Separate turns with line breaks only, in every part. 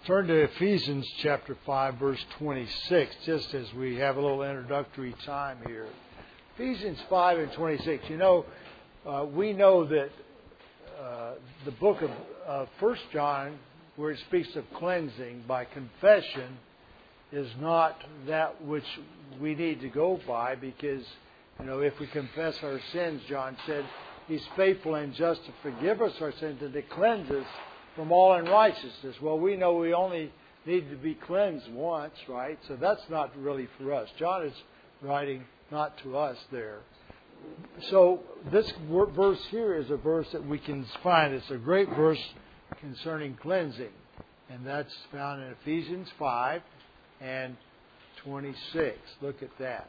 Turn to Ephesians chapter 5, verse 26, just as we have a little introductory time here. Ephesians 5 and 26. You know, we know that the book of 1 John, where it speaks of cleansing by confession, is not that which we need to go by, because, you know, if we confess our sins, John said, He's faithful and just to forgive us our sins and to cleanse us from all unrighteousness. Well, we know we only need to be cleansed once, right? So that's not really for us. John is writing not to us there. So this verse here is a verse that we can find. It's a great verse concerning cleansing. And that's found in Ephesians 5 and 26. Look at that.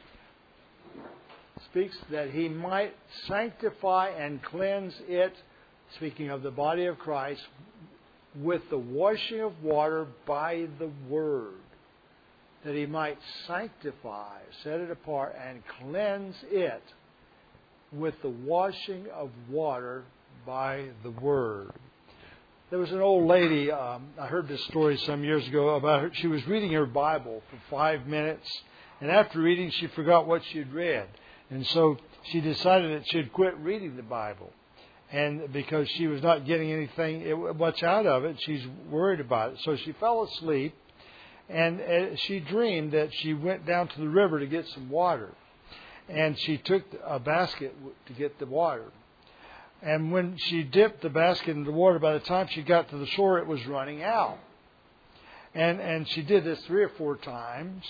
It speaks that He might sanctify and cleanse it, speaking of the body of Christ, with the washing of water by the Word. That He might sanctify, set it apart, and cleanse it with the washing of water by the Word. There was an old lady, I heard this story some years ago about her. She was reading her Bible for 5 minutes, and after reading, she forgot what she'd read. And so she decided that she'd quit reading the Bible. And because she was not getting anything much out of it, she's worried about it. So she fell asleep, and she dreamed that she went down to the river to get some water. And she took a basket to get the water. And when she dipped the basket in the water, by the time she got to the shore, it was running out. And she did this 3 or 4 times.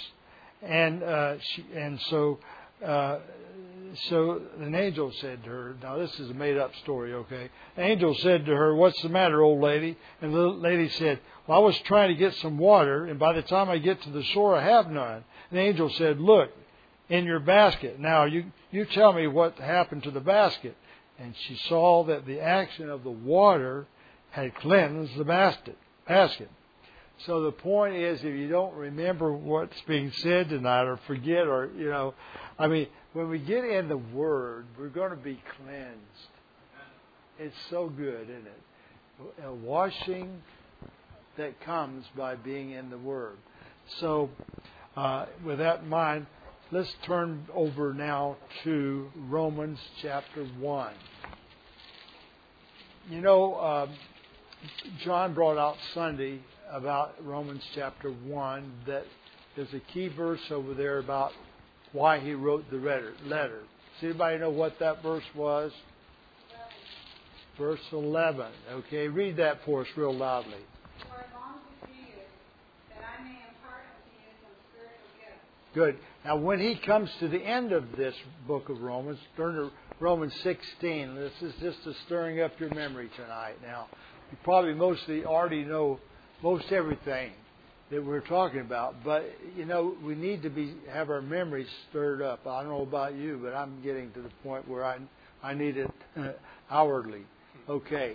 So an angel said to her, now this is a made-up story, okay? An angel said to her, "What's the matter, old lady?" And the lady said, "Well, I was trying to get some water, and by the time I get to the shore, I have none." And the angel said, "Look, in your basket. Now, you tell me what happened to the basket." And she saw that the action of the water had cleansed the basket. So the point is, if you don't remember what's being said tonight or forget when we get in the Word, we're going to be cleansed. It's so good, isn't it? A washing that comes by being in the Word. So with that in mind, let's turn over now to Romans chapter 1. You know, John brought out Sunday about Romans chapter 1, that there's a key verse over there about why he wrote the letter. Does anybody know what that verse was? Verse 11. Okay, read that for us real loudly.
For I long to see you, that I may impart unto you some spiritual gifts.
Good. Now, when he comes to the end of this book of Romans, turn to Romans 16. This is just a stirring up your memory tonight. Now, you probably mostly already know most everything that we're talking about, but you know, we need to have our memories stirred up. I don't know about you, but I'm getting to the point where I need it hourly. Okay.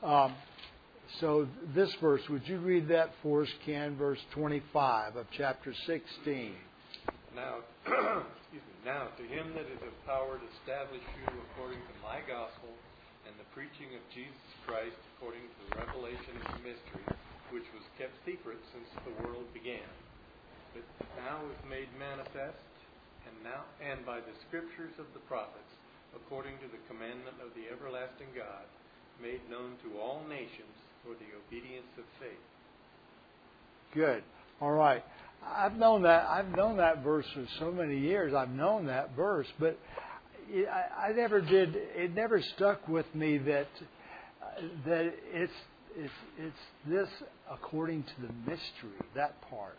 So this verse, would you read that for us, Ken? Verse 25 of chapter 16.
Now, Now to Him that is of power to establish you according to my gospel and the preaching of Jesus Christ according to the revelation of the mystery, which was kept secret since the world began, but now is made manifest, and by the scriptures of the prophets, according to the commandment of the everlasting God, made known to all nations for the obedience of faith.
Good. All right. I've known that verse for so many years. I've known that verse, but I never did. It never stuck with me that it's this according to the mystery, that part.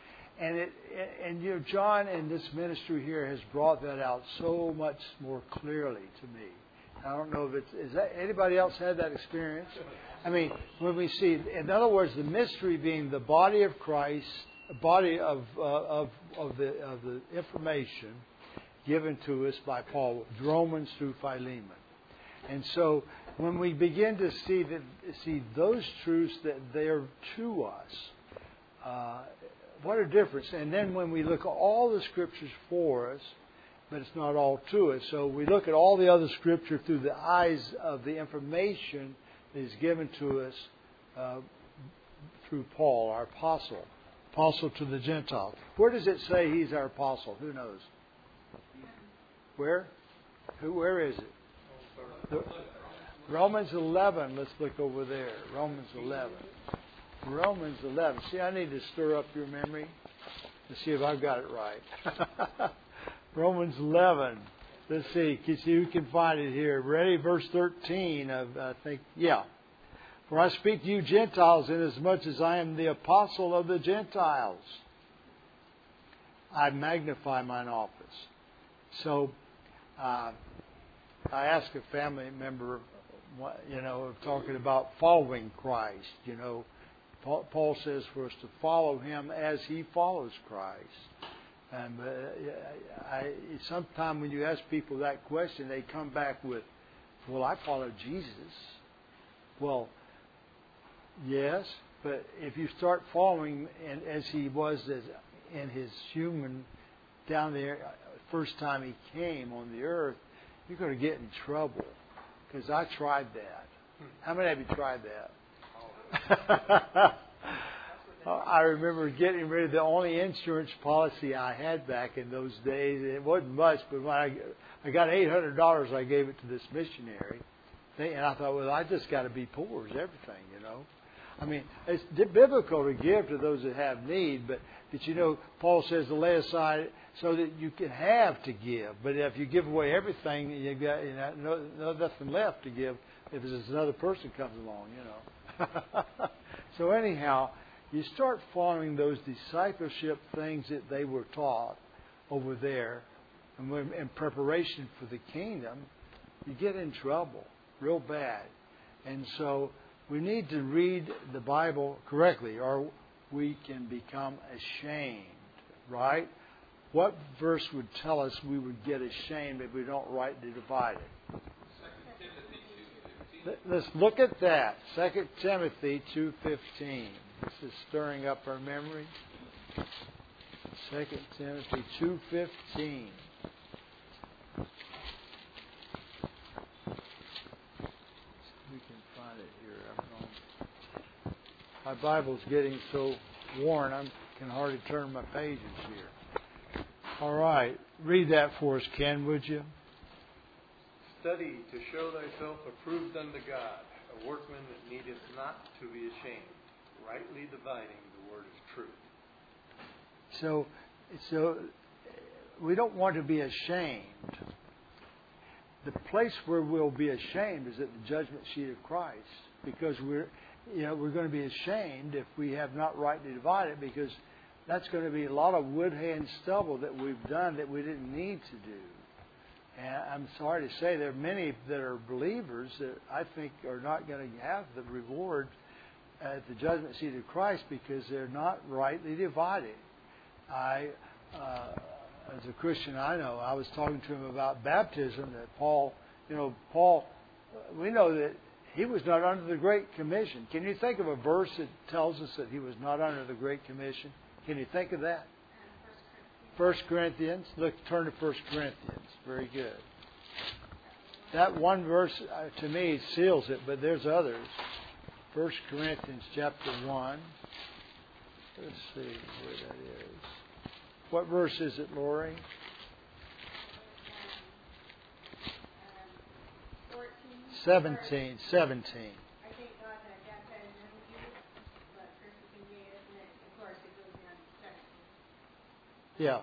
And you know, John in this ministry here has brought that out so much more clearly to me. I don't know if is that anybody else had that experience? I mean, when we see, in other words, the mystery being the body of Christ, a body of the information given to us by Paul, Romans through Philemon. And so when we begin to see those truths that they're to us, what a difference. And then when we look at all the scriptures for us, but it's not all to us. So we look at all the other scripture through the eyes of the information that is given to us through Paul, our apostle. Apostle to the Gentiles. Where does it say he's our apostle? Who knows? Where? Where is it? Romans 11. Let's look over there. Romans 11. Romans 11. See, I need to stir up your memory to see if I've got it right. Romans 11. Let's see. See who can find it here. Ready? Verse 13 of, I think, yeah. For I speak to you Gentiles inasmuch as I am the apostle of the Gentiles. I magnify mine office. So, I asked a family member, talking about following Christ. Paul says for us to follow Him as He follows Christ. And sometimes when you ask people that question, they come back with, well, I follow Jesus. Well, yes, but if you start following as He was in His human down there, first time He came on the earth, you're going to get in trouble. Because I tried that. How many of you tried that? I remember getting rid of the only insurance policy I had back in those days. It wasn't much, but when I got $800, I gave it to this missionary. And I thought, well, I just got to be poor as everything, I mean, it's biblical to give to those that have need, but Paul says to lay aside so that you can have to give. But if you give away everything, you've got nothing left to give if there's another person comes along, So anyhow, you start following those discipleship things that they were taught over there, and when in preparation for the kingdom, you get in trouble real bad. And so we need to read the Bible correctly, or we can become ashamed, right? What verse would tell us we would get ashamed if we don't rightly divide it? Let's look at that. 2 Timothy 2:15. This is stirring up our memory. 2 Timothy 2:15. My Bible's getting so worn I can hardly turn my pages here. All right. Read that for us, Ken, would you?
Study to show thyself approved unto God, a workman that needeth not to be ashamed, rightly dividing the word of truth.
So we don't want to be ashamed. The place where we'll be ashamed is at the judgment seat of Christ, because we're going to be ashamed if we have not rightly divided, because that's going to be a lot of wood, hay, and stubble that we've done that we didn't need to do. And I'm sorry to say there are many that are believers that I think are not going to have the reward at the judgment seat of Christ because they're not rightly divided. As a Christian I know, I was talking to him about baptism, that Paul, we know that he was not under the Great Commission. Can you think of a verse that tells us that he was not under the Great Commission? Can you think of that? 1 Corinthians. Look, turn to 1 Corinthians. Very good. That one verse, to me, seals it, but there's others. 1 Corinthians chapter 1. Let's see where that is. What verse is it, Lori? 17.
I think God had baptized none of you, but First Corinthians, and then, of course, it goes down to section.
Yeah.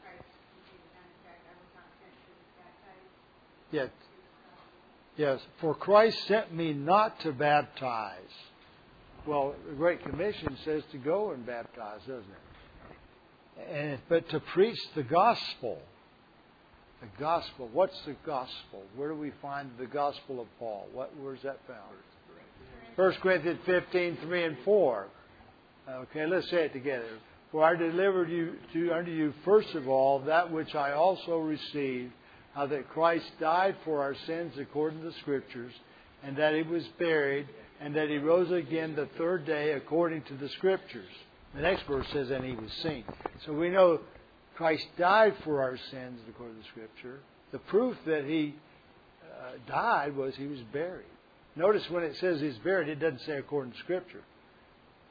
Yes. For Christ sent me not to baptize. Well, the Great Commission says to go and baptize, doesn't it? But to preach the gospel. The gospel. What's the gospel? Where do we find the gospel of Paul? Where's that found? 1 Corinthians 15, 3 and 4. Okay, let's say it together. For I delivered unto you first of all that which I also received, how that Christ died for our sins according to the Scriptures, and that He was buried, and that He rose again the third day according to the Scriptures. The next verse says, and He was seen. So we know Christ died for our sins according to the Scripture. The proof that He died was He was buried. Notice when it says He's buried, it doesn't say according to Scripture.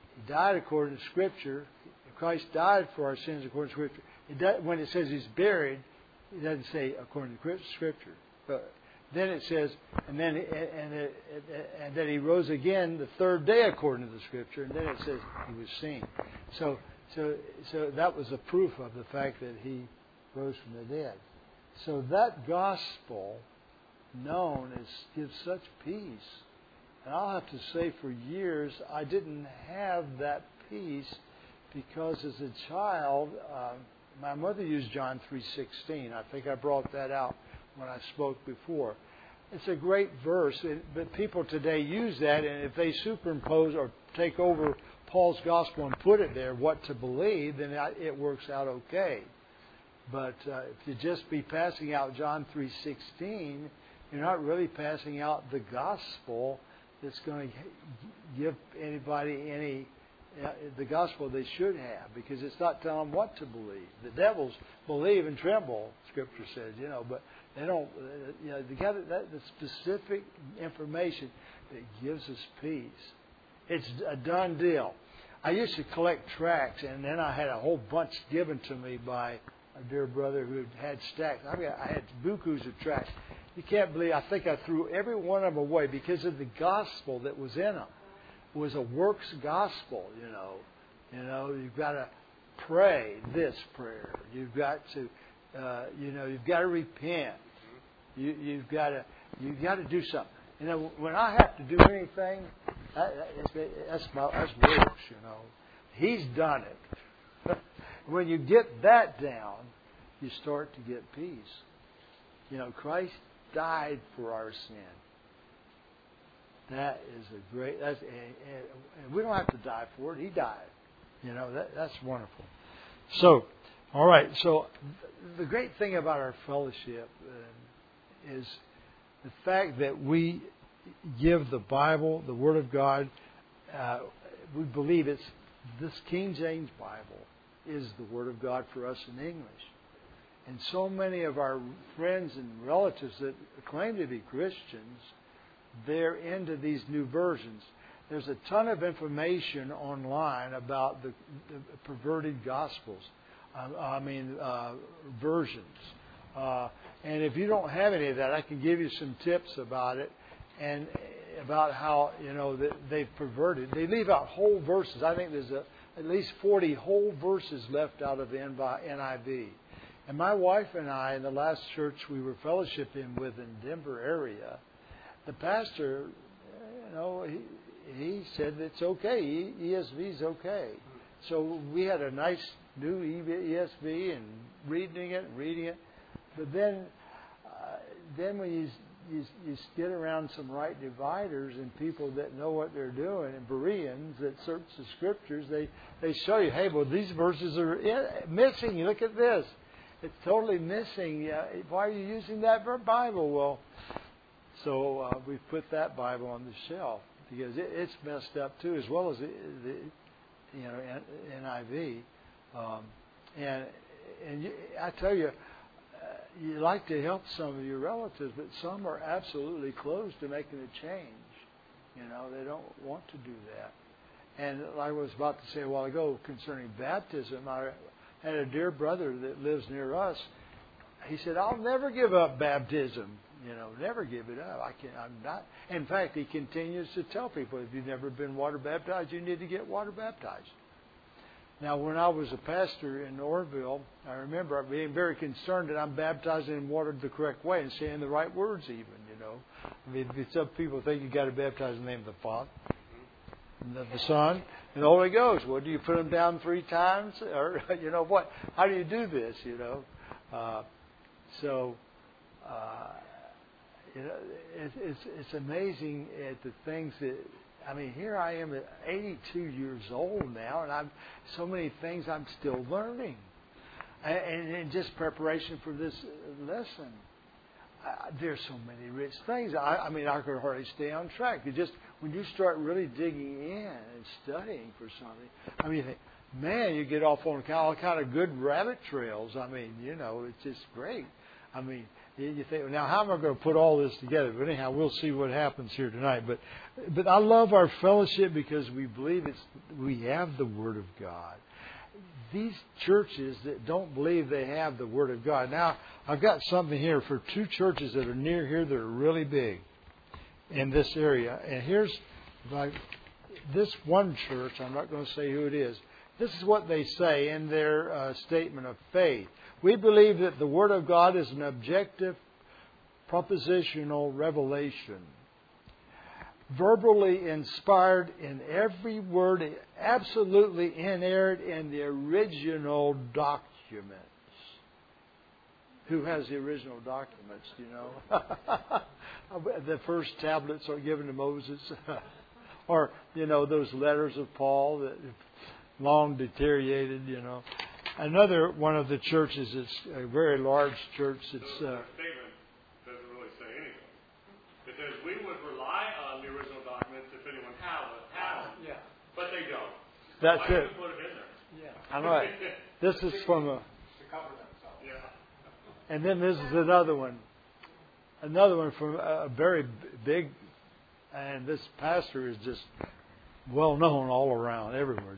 He died according to Scripture. Christ died for our sins according to Scripture. When it says He's buried, it doesn't say according to Scripture. But then it says, and that He rose again the third day according to the Scripture. And then it says He was seen. So that was a proof of the fact that He rose from the dead. So that gospel known gives such peace. And I'll have to say for years I didn't have that peace because as a child, my mother used John 3:16. I think I brought that out when I spoke before. It's a great verse, but people today use that, and if they superimpose or take over Paul's gospel and put it there, what to believe, then it works out okay. But if you just be passing out John 3:16, you're not really passing out the gospel that's going to give anybody the gospel they should have, because it's not telling them what to believe. The devils believe and tremble, Scripture says, but they don't. They got the specific information that gives us peace. It's a done deal. I used to collect tracts, and then I had a whole bunch given to me by a dear brother who had stacks. I had bukus of tracts. You can't believe, I think I threw every one of them away because of the gospel that was in them. It was a works gospel, You've got to pray this prayer. You've got to, you've got to repent. You've got to do something. When I have to do anything, that's works, He's done it. When you get that down, you start to get peace. Christ died for our sin. That is a great. And we don't have to die for it. He died. That's wonderful. So, all right. So, the great thing about our fellowship is the fact that we give the Bible, the Word of God. We believe it's this King James Bible is the Word of God for us in English. And so many of our friends and relatives that claim to be Christians, they're into these new versions. There's a ton of information online about the perverted gospels. Versions. And if you don't have any of that, I can give you some tips about it and about how that they've perverted. They leave out whole verses. I think there's at least 40 whole verses left out of the NIV. And my wife and I, in the last church we were fellowshipping with in Denver area, the pastor, he said it's okay. ESV is okay. So we had a nice new ESV and reading it. But then when you get around some right dividers and people that know what they're doing, and Bereans that search the Scriptures, they show you, hey, well, these verses are missing. You look at this. It's totally missing. Why are you using that Bible? Well, so we put that Bible on the shelf because it's messed up too, as well as the NIV. And I tell you, you like to help some of your relatives, but some are absolutely closed to making a change. They don't want to do that. And like I was about to say a while ago concerning baptism, I had a dear brother that lives near us. He said, "I'll never give up baptism. Never give it up. I'm not." In fact, he continues to tell people, if you've never been water baptized, you need to get water baptized. Now, when I was a pastor in Orville, I remember being very concerned that I'm baptizing in water the correct way and saying the right words even, some people think you've got to baptize in the name of the Father, and the Son, and the Holy Ghost. Well, do you put them down 3 times? Or, what? How do you do this, it's amazing at the things that... here I am at 82 years old now, and so many things I'm still learning. And in just preparation for this lesson, there's so many rich things. I could hardly stay on track. When you start really digging in and studying for something, you think, man, you get off on all kind of good rabbit trails. It's just great. I mean, you think, now how am I going to put all this together? But anyhow, we'll see what happens here tonight. But I love our fellowship because we believe we have the Word of God. These churches that don't believe they have the Word of God. Now, I've got something here for two churches that are near here that are really big in this area. And here's like this one church. I'm not going to say who it is. This is what they say in their statement of faith. We believe that the Word of God is an objective, propositional revelation, verbally inspired in every word, absolutely inerrant in the original documents. Who has the original documents, do you know? The first tablets are given to Moses. Or, those letters of Paul that long deteriorated, Another one of the churches, it's a very large church. It's
statement doesn't really say anything. It says we would rely on the original documents if anyone had them.
Yeah.
But they don't.
That's
Why
it.
even put it in there?
Yeah. I know it. This is from a.
To cover themselves.
Yeah.
And then this is another one. Another one from a very big, and this pastor is just well known all around, everywhere.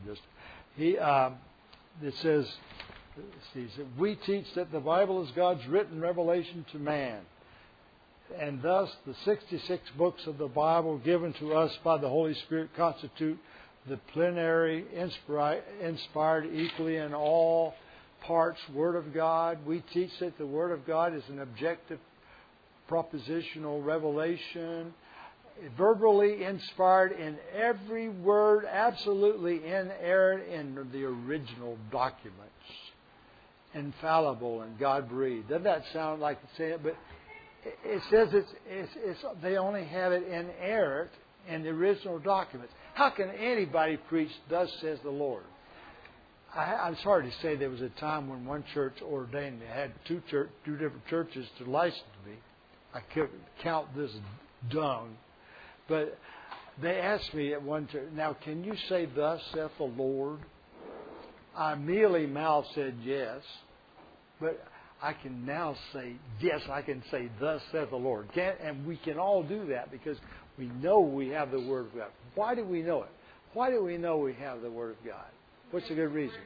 It says, we teach that the Bible is God's written revelation to man. And thus, the 66 books of the Bible given to us by the Holy Spirit constitute the plenary, inspired equally in all parts Word of God. We teach that the Word of God is an objective, propositional revelation, verbally inspired in every word, absolutely inerrant in the original documents, infallible and God-breathed. Doesn't that sound like saying it? But it says they only have it inerrant in the original documents. How can anybody preach, thus says the Lord? I'm sorry to say there was a time when one church ordained me. I had two different churches to license me. I couldn't count this dung. But they asked me at one church, now can you say, thus saith the Lord? I mealy mouth said yes. But I can now say, yes, I can say, thus saith the Lord. And we can all do that because we know we have the Word of God. Why do we know it? Why do we know we have the Word of God? What's a good reason?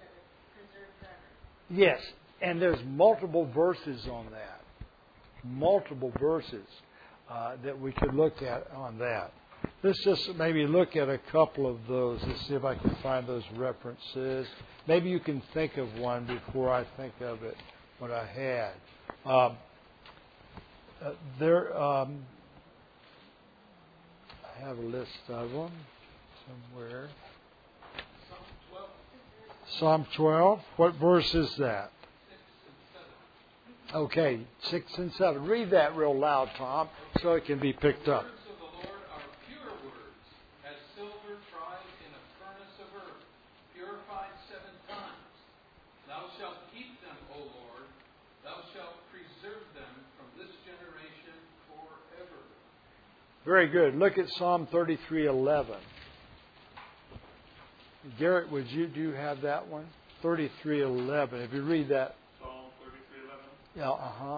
Yes, and there's multiple verses on that. Multiple verses that we could look at on that. Let's just maybe look at a couple of those. Let's see if I can find those references. Maybe you can think of one before I think of it, what I had. I have a list of them somewhere. Psalm 12. What verse is that? 6 and 7. Okay, 6 and 7. Read that real loud, Tom, so it can be picked up.
The words of the Lord are pure words, as silver tried in a furnace of earth, purified 7 times. Thou shalt keep them, O Lord. Thou shalt preserve them from this generation forever.
Very good. Look at Psalm 33:11. Garrett, do you have that one? 33:11. If you read that.
Psalm 33:11.
Yeah. Uh-huh.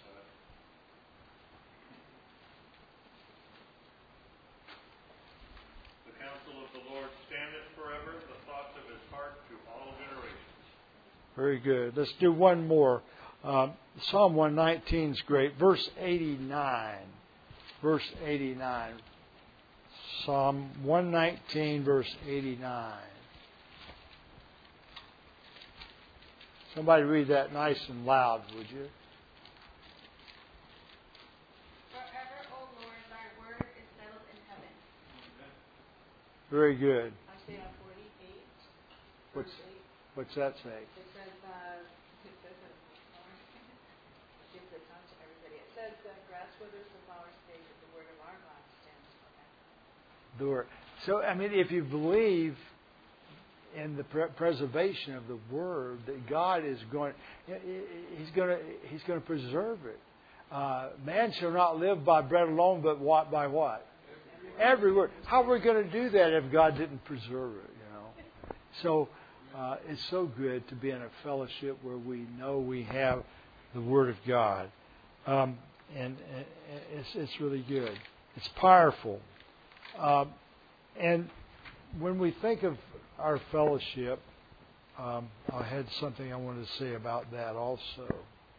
The counsel of the Lord standeth forever, the thoughts of his heart to all generations.
Very good. Let's do one more. Psalm 119 is great. Verse 89. Verse 89. Psalm 119, verse 89. Somebody read that nice and loud, would you?
Forever, O Lord, thy word is settled in heaven.
Very good.
Isaiah 48.
What's that say?
It says, give the time to everybody. It says, grass withers, the flowers fade, but the word of our God stands forever.
So, I mean, if you believe in the preservation of the Word, that God is going, He's going to preserve it. Man shall not live by bread alone, but by what? Every word. How are we going to do that if God didn't preserve it? So it's so good to be in a fellowship where we know we have the Word of God. And it's really good. It's powerful. And when we think of our fellowship, I had something I wanted to say about that also.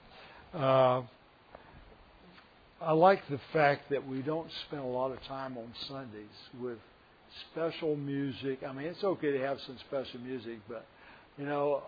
I like the fact that we don't spend a lot of time on Sundays with special music. I mean, it's okay to have some special music, but and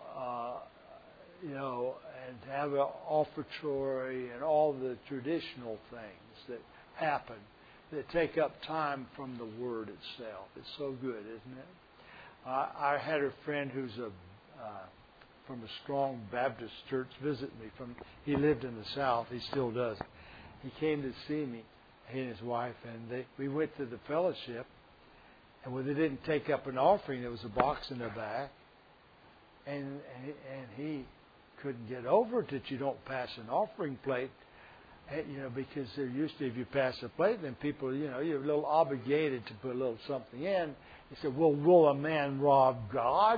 have an offertory and all the traditional things that happen that take up time from the Word itself. It's so good, isn't it? I had a friend who's from a strong Baptist church visit me. He lived in the South. He still does. He came to see me, he and his wife, and we went to the fellowship. And when they didn't take up an offering, there was a box in the back, and he couldn't get over it that you don't pass an offering plate, because they're used to, if you pass a plate, then people, you're a little obligated to put a little something in. He said, well, will a man rob God?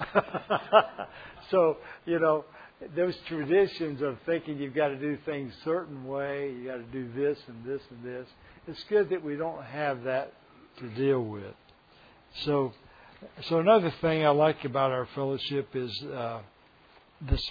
So, those traditions of thinking you've got to do things a certain way, you got to do this and this and this. It's good that we don't have that to deal with. So another thing I like about our fellowship is this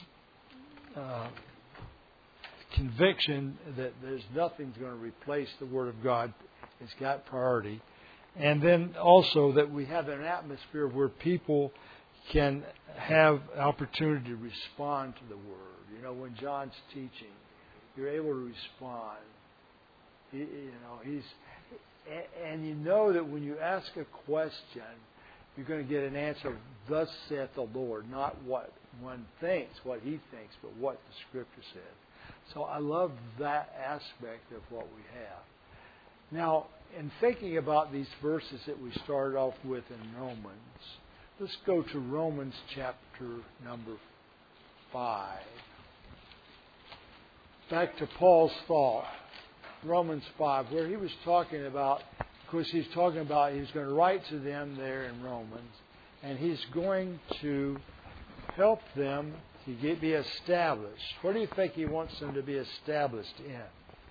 conviction that there's nothing's going to replace the Word of God. It's got priority. And then also that we have an atmosphere where people can have opportunity to respond to the Word. When John's teaching, you're able to respond. And you know that when you ask a question, you're going to get an answer, thus saith the Lord, not what one thinks, what he thinks, but what the Scripture said. So I love that aspect of what we have. Now, in thinking about these verses that we started off with in Romans, let's go to Romans chapter number 5. Back to Paul's thought. Romans 5, where he was talking about, of course, he's talking about he's going to write to them there in Romans, and he's going to help them to be established. What do you think he wants them to be established in?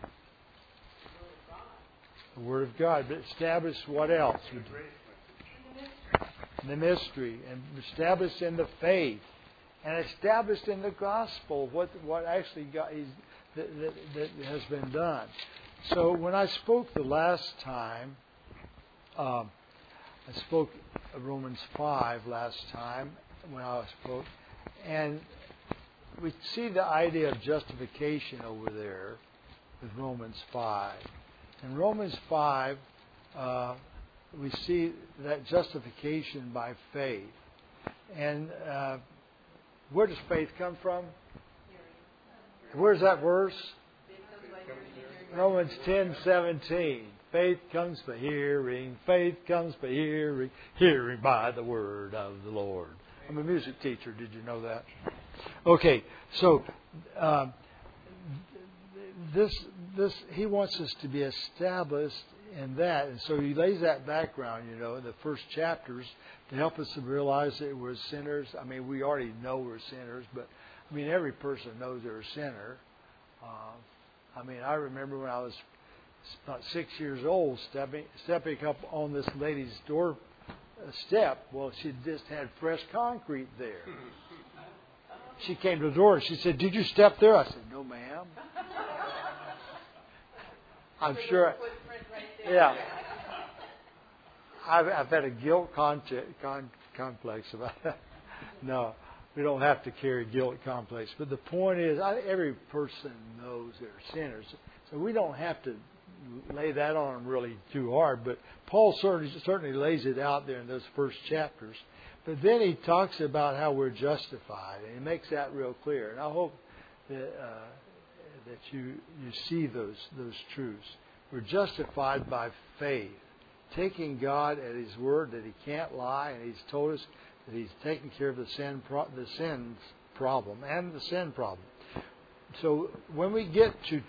The Word of God. But established what else? The mystery. And established in the faith. And established in the gospel. What actually that has been done. So when I spoke the last time, I spoke Romans 5 last time when I spoke, and we see the idea of justification over there with Romans 5. In Romans 5, we see that justification by faith. And where does faith come from? Where's that verse? Romans 10:17. Faith comes by hearing. Faith comes by hearing. Hearing by the word of the Lord. I'm a music teacher. Did you know that? Okay, so this he wants us to be established in that, and so he lays that background, in the first chapters to help us to realize that we're sinners. I mean, we already know we're sinners, but every person knows they're a sinner. I remember when I was about 6 years old, stepping up on this lady's door step. Well, she just had fresh concrete there. She came to the door and she said, "Did you step there?" I said, "No, ma'am." I'm sure. Yeah. I've had a guilt complex about that. No, we don't have to carry guilt complex. But the point is, every person knows they're sinners. So we don't have to lay that on them really too hard. But Paul certainly lays it out there in those first chapters. But then he talks about how we're justified, and he makes that real clear. And I hope that you see those truths. We're justified by faith, taking God at His word that He can't lie, and He's told us that He's taken care of the sin problem. So when we get to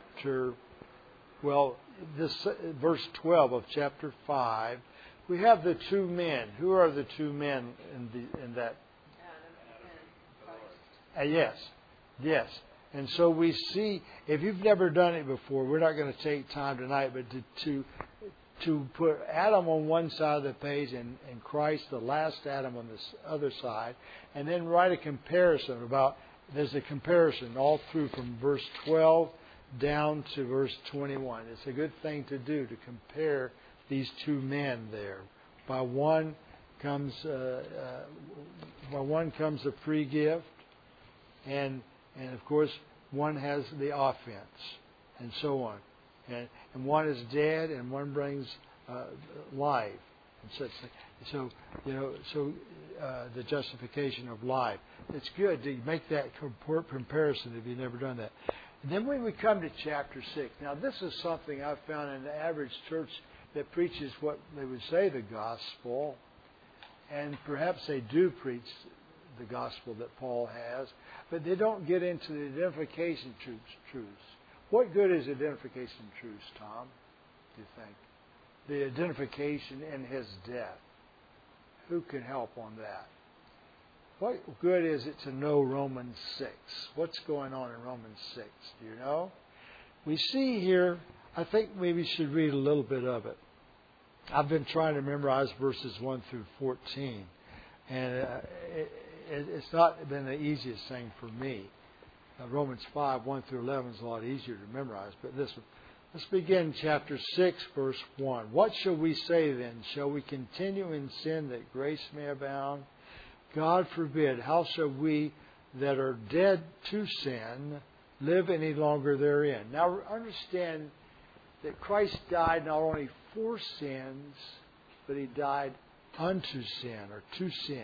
verse 12 of chapter 5, we have the two men. Who are the two men in that?
Adam and Christ.
Yes. And so we see, if you've never done it before, we're not going to take time tonight, but to put Adam on one side of the page and Christ, the last Adam, on this other side, and then write a comparison about, there's a comparison all through from verse 12 down to verse 21. It's a good thing to do, to compare these two men there. By one comes a free gift, and of course one has the offense, and so on. And one is dead, and one brings life, and such. So the justification of life. It's good to make that comparison if you've never done that. And then when we come to chapter 6, now this is something I've found in the average church that preaches what they would say the gospel, and perhaps they do preach the gospel that Paul has, but they don't get into the identification truths. What good is identification truths, Tom, do you think? The identification in his death. Who can help on that? What good is it to know Romans 6? What's going on in Romans 6? Do you know? We see here, I think maybe we should read a little bit of it. I've been trying to memorize verses 1 through 14, and it's not been the easiest thing for me. Romans 5, 1 through 11 is a lot easier to memorize, but this one. Let's begin chapter 6, verse 1. What shall we say then? Shall we continue in sin that grace may abound? God forbid. How shall we that are dead to sin live any longer therein? Now understand that Christ died not only for sins, but He died unto sin, or to sin.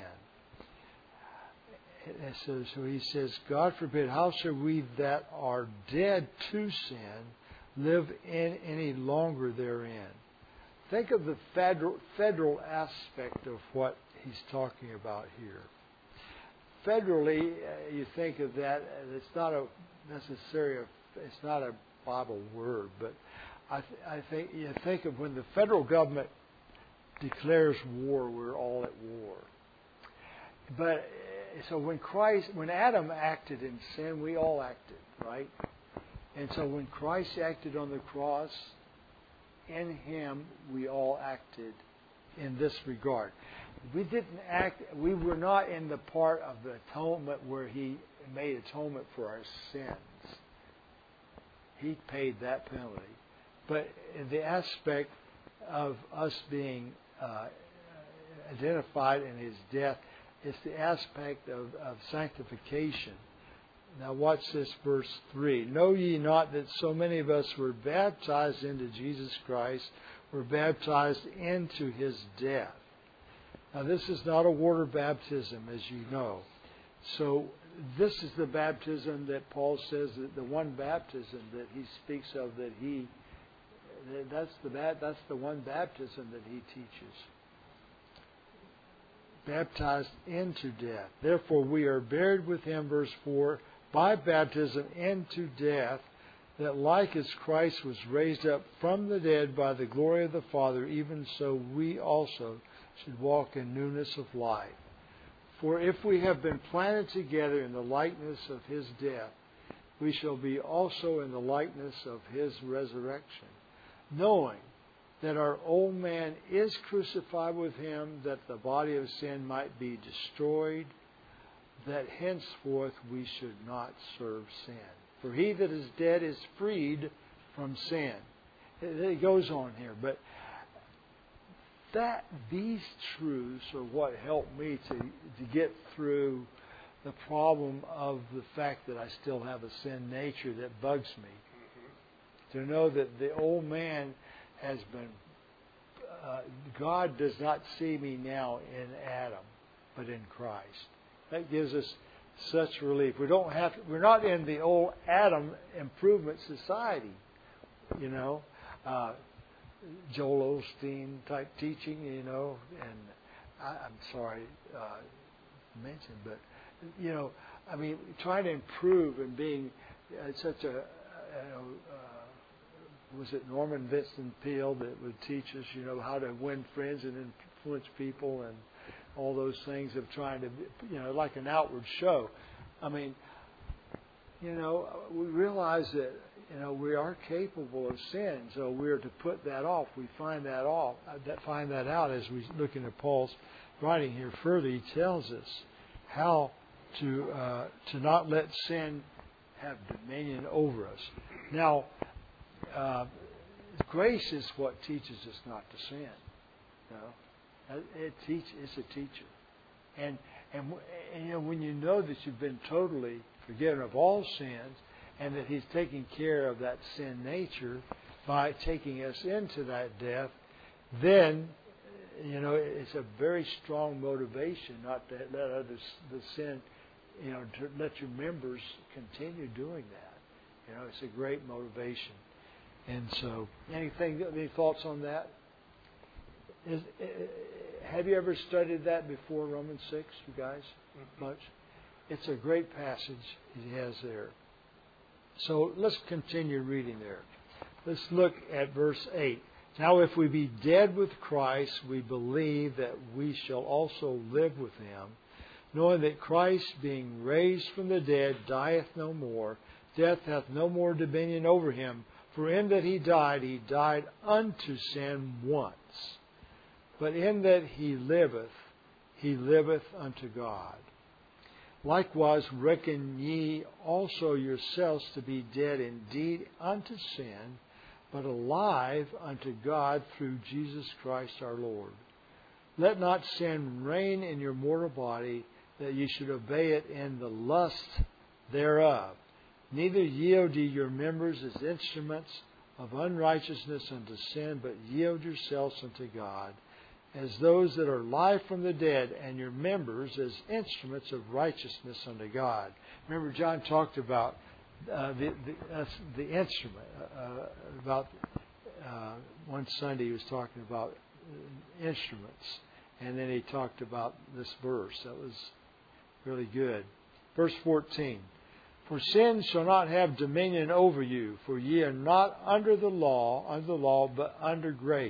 And so He says, God forbid, how shall we that are dead to sin live in any longer therein? Think of the federal aspect of what he's talking about here. Federally, you think of that, it's not it's not a Bible word, but I think you think of when the federal government declares war, we're all at war. But so when Adam acted in sin, we all acted, right? And so when Christ acted on the cross, in Him we all acted in this regard. We were not in the part of the atonement where He made atonement for our sins. He paid that penalty. But in the aspect of us being identified in His death, it's the aspect of sanctification. Now watch this, verse 3. Know ye not that so many of us were baptized into Jesus Christ, were baptized into His death? Now this is not a water baptism, as you know. So this is the baptism that Paul says, that the one baptism that he speaks of, that's the one baptism that he teaches. Baptized into death. Therefore we are buried with Him, verse 4, by baptism into death, that like as Christ was raised up from the dead by the glory of the Father, even so we also should walk in newness of life. For if we have been planted together in the likeness of His death, we shall be also in the likeness of His resurrection, knowing that our old man is crucified with Him, that the body of sin might be destroyed, that henceforth we should not serve sin. For he that is dead is freed from sin. It goes on here, but these truths are what helped me to get through the problem of the fact that I still have a sin nature that bugs me. To know that the old man has been, God does not see me now in Adam, but in Christ. That gives us such relief. We're not in the old Adam improvement society, you know, Joel Osteen type teaching, you know, and I'm sorry to mention, but, you know, I mean, trying to improve and being such a, was it Norman Vincent Peale that would teach us, you know, how to win friends and influence people and all those things of trying to, you know, like an outward show. I mean, we realize that, we are capable of sin, so we're to put that off. We find that out as we look into Paul's writing here further. He tells us how to not let sin have dominion over us. Now, grace is what teaches us not to sin. It's a teacher, and when you know that you've been totally forgiven of all sins, and that He's taking care of that sin nature by taking us into that death, then it's a very strong motivation not to let the sin, to let your members continue doing that. It's a great motivation. And so, any thoughts on that? Have you ever studied that before, Romans 6, you guys? Much? It's a great passage he has there. So let's continue reading there. Let's look at verse 8. Now if we be dead with Christ, we believe that we shall also live with Him, knowing that Christ, being raised from the dead, dieth no more. Death hath no more dominion over Him. For in that He died unto sin once. But in that He liveth unto God. Likewise reckon ye also yourselves to be dead indeed unto sin, but alive unto God through Jesus Christ our Lord. Let not sin reign in your mortal body, that ye should obey it in the lust thereof. Neither yield ye your members as instruments of unrighteousness unto sin, but yield yourselves unto God, as those that are alive from the dead, and your members as instruments of righteousness unto God. Remember, John talked about the instrument. One Sunday he was talking about instruments, and then he talked about this verse. That was really good. Verse 14. For sin shall not have dominion over you, for ye are not under the law, but under grace.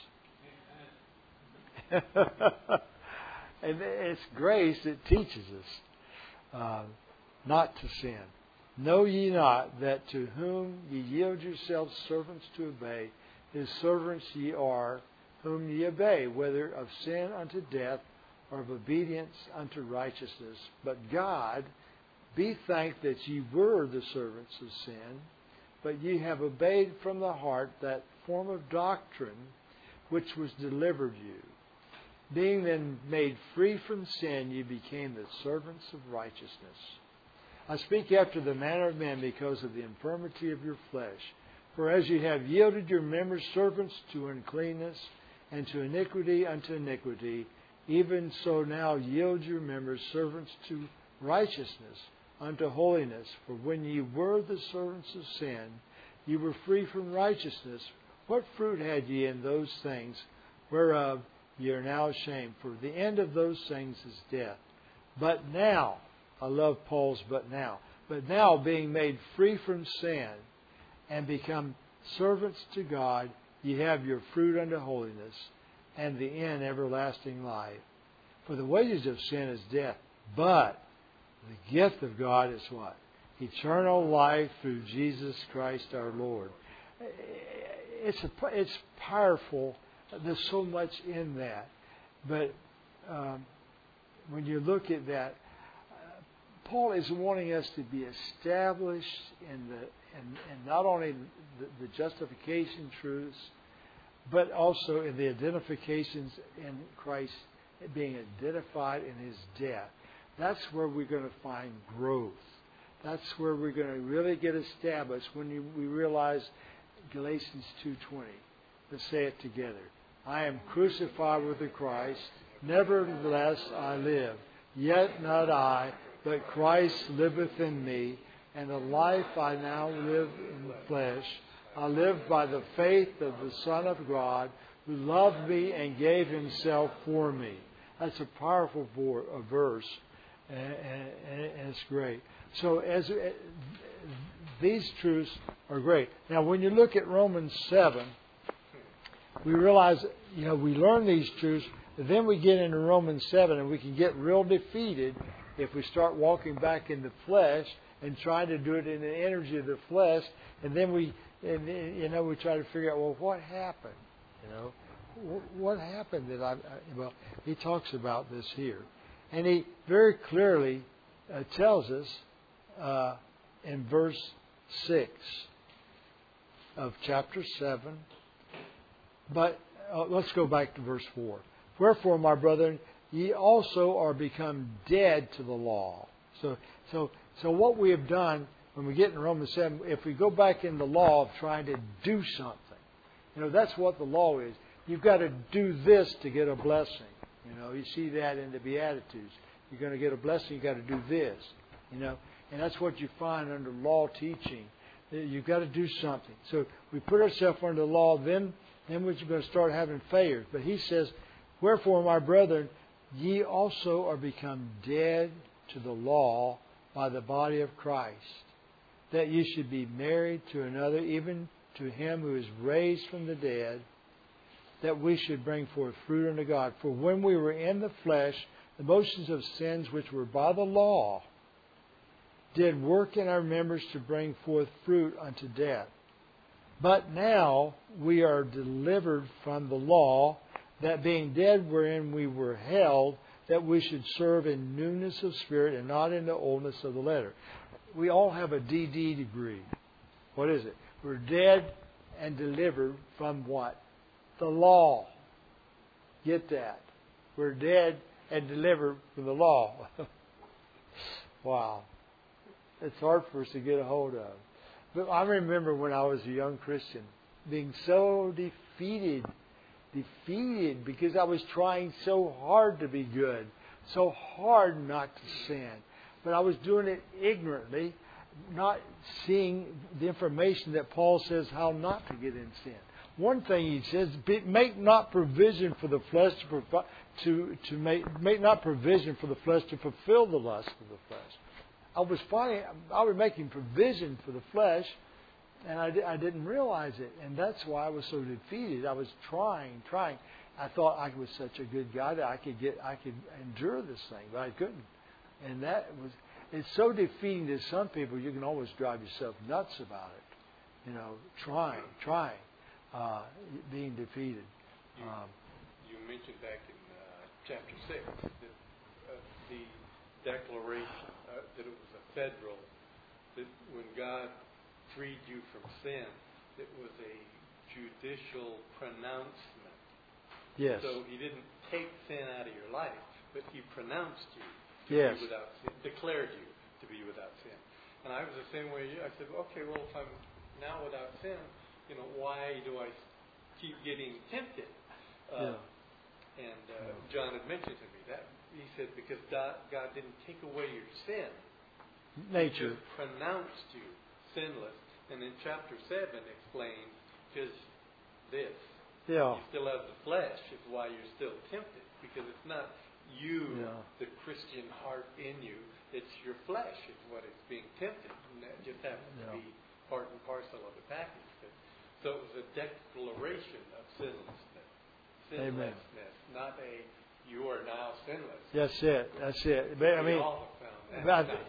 And it's grace that teaches us not to sin. Know ye not that to whom ye yield yourselves servants to obey, His servants ye are, whom ye obey, whether of sin unto death, or of obedience unto righteousness. But God, be thanked that ye were the servants of sin, but ye have obeyed from the heart that form of doctrine which was delivered you. Being then made free from sin, ye became the servants of righteousness. I speak after the manner of men because of the infirmity of your flesh. For as ye have yielded your members servants to uncleanness, and to iniquity unto iniquity, even so now yield your members servants to righteousness, unto holiness. For when ye were the servants of sin, ye were free from righteousness. What fruit had ye in those things whereof ye are now ashamed? For the end of those things is death. But now, I love Paul's but now being made free from sin and become servants to God, ye have your fruit unto holiness, and the end everlasting life. For the wages of sin is death, but the gift of God is what? Eternal life through Jesus Christ our Lord. It's powerful. There's so much in that. But when you look at that, Paul is wanting us to be established in not only the justification truths, but also in the identifications in Christ, being identified in His death. That's where we're going to find growth. That's where we're going to really get established when we realize Galatians 2:20. Let's say it together. I am crucified with the Christ, nevertheless I live. Yet not I, but Christ liveth in me, and the life I now live in the flesh, I live by the faith of the Son of God, who loved me and gave Himself for me. That's a powerful verse, and it's great. So these truths are great. Now, when you look at Romans 7, we realize, we learn these truths, but then we get into Romans 7, and we can get real defeated if we start walking back in the flesh and trying to do it in the energy of the flesh, and then we try to figure out, well, what happened? What happened that well, he talks about this here. And he very clearly tells us in verse 6 of chapter 7. But let's go back to verse 4. Wherefore, my brethren, ye also are become dead to the law. So what we have done when we get in Romans 7, if we go back in the law of trying to do something, that's what the law is. You've got to do this to get a blessing. You see that in the Beatitudes. You're going to get a blessing, you've got to do this. And that's what you find under law teaching. You've got to do something. So we put ourselves under the law, then we're going to start having failures. But he says, wherefore, my brethren, ye also are become dead to the law by the body of Christ, that ye should be married to another, even to him who is raised from the dead, that we should bring forth fruit unto God. For when we were in the flesh, the motions of sins which were by the law did work in our members to bring forth fruit unto death. But now we are delivered from the law, that being dead wherein we were held, that we should serve in newness of spirit and not in the oldness of the letter. We all have a DD degree. What is it? We're dead and delivered from what? The law. Get that. We're dead and delivered from the law. Wow. It's hard for us to get a hold of. But I remember when I was a young Christian being so defeated because I was trying so hard to be good, so hard not to sin. But I was doing it ignorantly, not seeing the information that Paul says how not to get in sin. One thing he says, make not provision for the flesh make not provision for the flesh to fulfill the lust of the flesh. I was making provision for the flesh, and I didn't realize it, and that's why I was so defeated. I was trying. I thought I was such a good guy that I could endure this thing, but I couldn't. And it's so defeating to some people. You can always drive yourself nuts about it. Trying, being defeated.
You mentioned back in chapter 6 that the declaration that it was a federal, that when God freed you from sin, it was a judicial pronouncement.
Yes.
So He didn't take sin out of your life, but He pronounced you to
yes.
be without sin, declared you to be without sin. And I was the same way. I said, okay, well, if I'm now without sin, why do I keep getting tempted? John had mentioned to me that. He said, because God didn't take away your sin.
Nature.
He just pronounced you sinless. And in chapter 7 explains just this.
Yeah.
You still have the flesh, is why you're still tempted. Because it's not you, the Christian heart in you. It's your flesh is what is being tempted. And that just happens to be part and parcel of the package. So it was a declaration of sinlessness.
Amen.
Not a you are now sinless.
That's it. But,
we all have found that.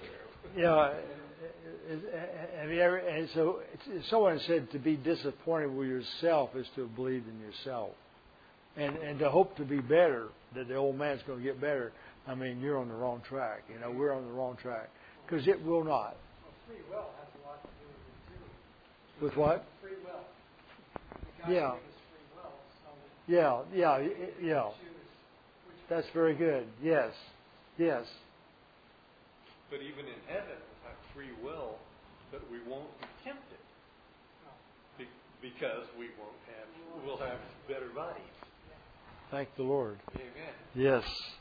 Have you ever? And so someone said to be disappointed with yourself is to have believed in yourself, and to hope to be better, that the old man's going to get better. I mean, you're on the wrong track. We're on the wrong track because it will not.
Well, free will has a lot to do with it too.
With what?
Free will.
Yeah.
God gave us free will, so
Yeah. That's very good. Yes.
But even in heaven, we'll have free will, but we won't be tempted because we'll have better bodies.
Thank the Lord.
Amen.
Yes.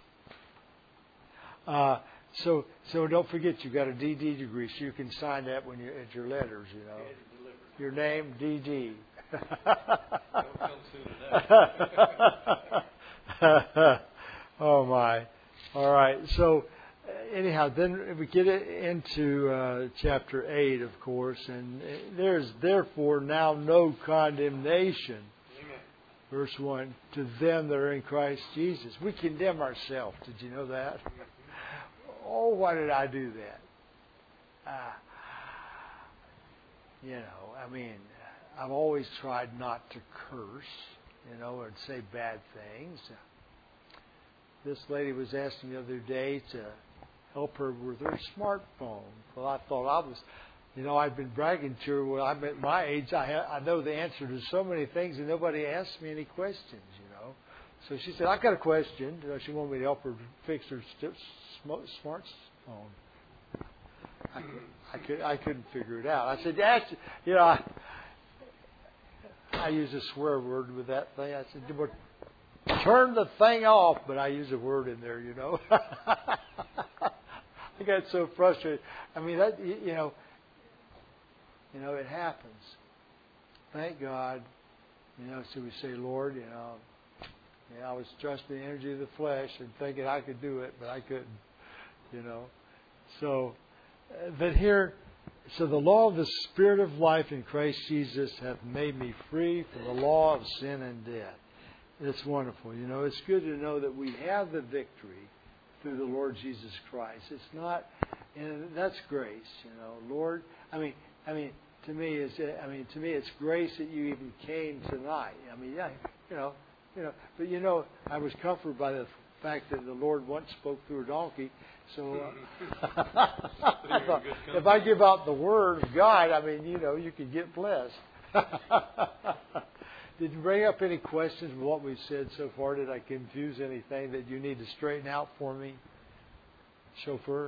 So don't forget you've got a DD degree, so you can sign that when you're at your letters. Your name, DD.
Don't come soon enough.
Oh my! All right. So anyhow, then we get into chapter 8, of course, and there's therefore now no condemnation.
Amen.
Verse 1, to them that are in Christ Jesus. We condemn ourselves. Did you know that? Oh, why did I do that? I mean, I've always tried not to curse, or say bad things. This lady was asking the other day to help her with her smartphone. Well, I thought I was, I've been bragging to her. Well, I'm at my age. I know the answer to so many things, and nobody asked me any questions. So she said, "I got a question." She wanted me to help her fix her smartphone. I couldn't figure it out. I said, I use a swear word with that thing. I said, "Well, turn the thing off," but I use a word in there, I got so frustrated. I mean, that it happens. Thank God. So we say, "Lord, I was trusting the energy of the flesh and thinking I could do it, but I couldn't." So, but here, so the law of the Spirit of life in Christ Jesus hath made me free from the law of sin and death. It's wonderful. It's good to know that we have the victory through the Lord Jesus Christ. It's not, and that's grace. Lord. To me, it's grace that you even came tonight. But I was comforted by the fact that the Lord once spoke through a donkey. So I thought, if I give out the Word of God, you could get blessed. Did you bring up any questions with what we've said so far? Did I confuse anything that you need to straighten out for me, chauffeur?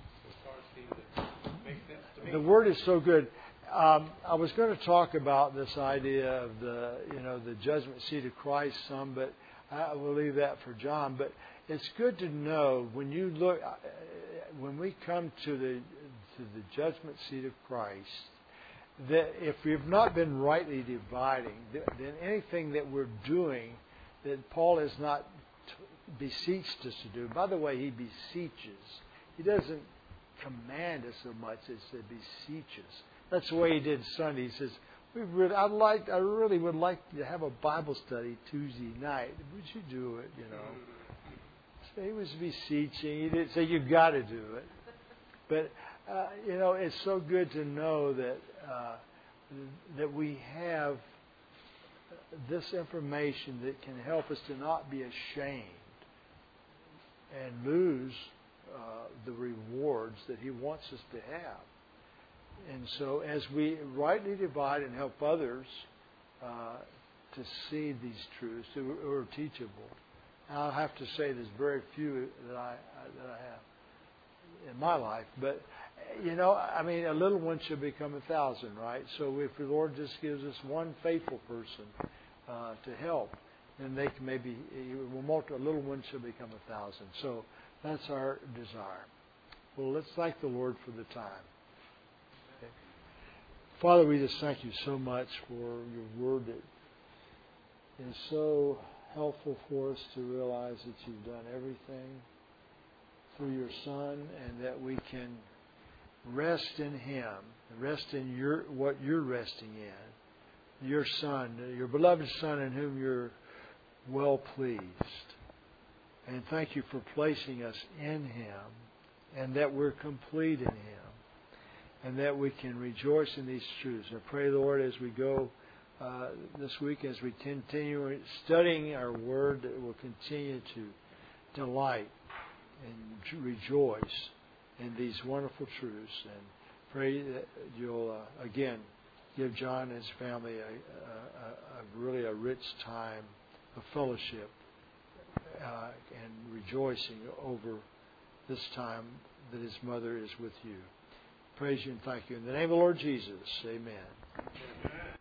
The Word is so good. I was going to talk about this idea of the judgment seat of Christ some, but I will leave that for John. But it's good to know when we come to the judgment seat of Christ, that if we've not been rightly dividing, then anything that we're doing that Paul has not beseeched us to do. By the way, he beseeches. He doesn't command us so much as to beseech us. That's the way he did Sunday. He says, I really would like to have a Bible study Tuesday night. Would you do it? So he was beseeching. He didn't say you've got to do it. But it's so good to know that we have this information that can help us to not be ashamed and lose the rewards that he wants us to have. And so as we rightly divide and help others to see these truths who are teachable, I'll have to say there's very few that I have in my life. But, a little one should become 1,000, right? So if the Lord just gives us one faithful person to help, then they can maybe, a little one should become 1,000. So that's our desire. Well, let's thank the Lord for the time. Okay. Father, we just thank you so much for your word that is so helpful for us to realize that you've done everything through your Son, and that we can rest in Him, rest in what you're resting in, your Son, your beloved Son, in whom you're well pleased. And thank you for placing us in Him, and that we're complete in Him, and that we can rejoice in these truths. I pray, Lord, as we go this week, as we continue studying our Word, that we'll continue to delight and rejoice in these wonderful truths. And pray that you'll, again, give John and his family a rich time of fellowship and rejoicing over this time that his mother is with you. Praise you and thank you. In the name of the Lord Jesus, amen.
Amen.